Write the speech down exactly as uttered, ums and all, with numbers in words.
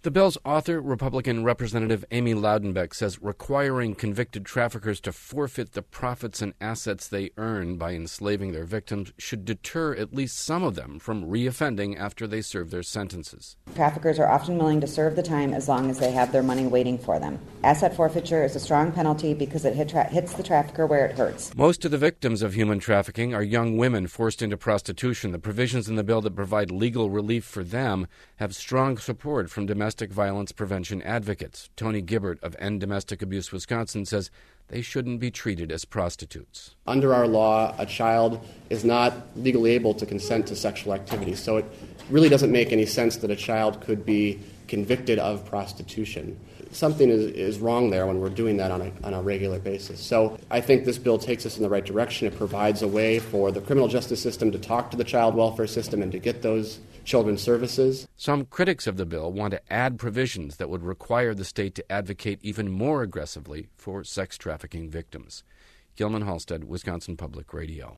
The bill's author, Republican Representative Amy Loudenbeck, says requiring convicted traffickers to forfeit the profits and assets they earn by enslaving their victims should deter at least some of them from reoffending after they serve their sentences. Traffickers are often willing to serve the time as long as they have their money waiting for them. Asset forfeiture is a strong penalty because it hit tra- hits the trafficker where it hurts. Most of the victims of human trafficking are young women forced into prostitution. The provisions in the bill that provide legal relief for them have strong support from domestic violence prevention advocates. Tony Gibbert of End Domestic Abuse Wisconsin says they shouldn't be treated as prostitutes. Under our law, a child is not legally able to consent to sexual activity, so it really doesn't make any sense that a child could be convicted of prostitution. Something is, is wrong there when we're doing that on a, on a regular basis. So I think this bill takes us in the right direction. It provides a way for the criminal justice system to talk to the child welfare system and to get those children's services. Some critics of the bill want to add provisions that would require the state to advocate even more aggressively for sex trafficking victims. Gilman Halstead, Wisconsin Public Radio.